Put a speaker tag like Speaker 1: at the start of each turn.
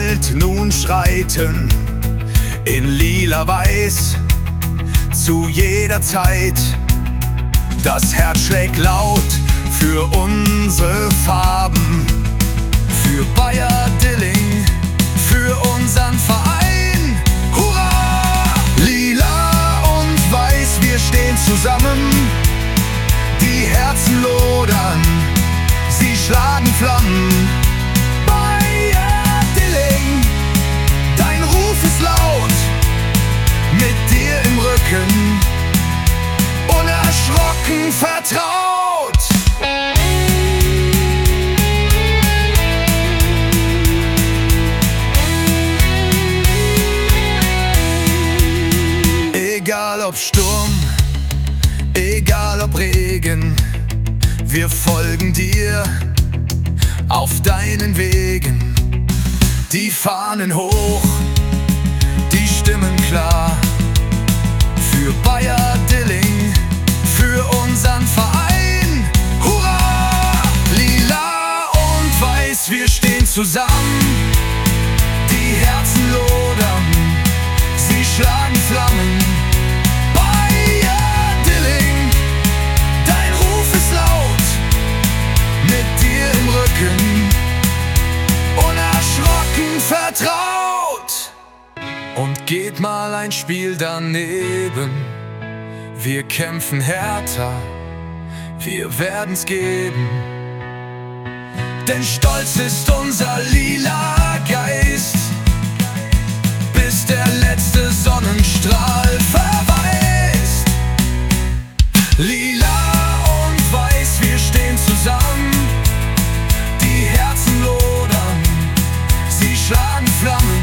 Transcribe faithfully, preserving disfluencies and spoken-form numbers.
Speaker 1: Welt nun schreiten, in lila-weiß, zu jeder Zeit. Das Herz schlägt laut für unsere Farben, für Bayer Dilling, für unseren Verein. Hurra! Lila und weiß, wir stehen zusammen, die Herzen lodern, sie schlagen Flammen. Bayer Dilling, dein Ruf ist laut, mit dir im Rücken, unerschrocken vertraut. Egal ob Sturm, egal ob Regen, wir folgen dir auf deinen Wegen. Die Fahnen hoch, die Stimmen klar, für Bayer Dilling, für unseren Verein. Hurra! Lila und weiß, wir stehen zusammen, die Herzen lodern, sie schlagen Flammen. Bayer Dilling, dein Ruf ist laut, mit dir im Rücken, unerschrocken vertraut. Und geht mal ein Spiel daneben, wir kämpfen härter, wir werden's geben. Denn stolz ist unser lila Geist, bis der letzte Sonnenstrahl verweist. Lila und weiß, wir stehen zusammen, die Herzen lodern, sie schlagen Flammen.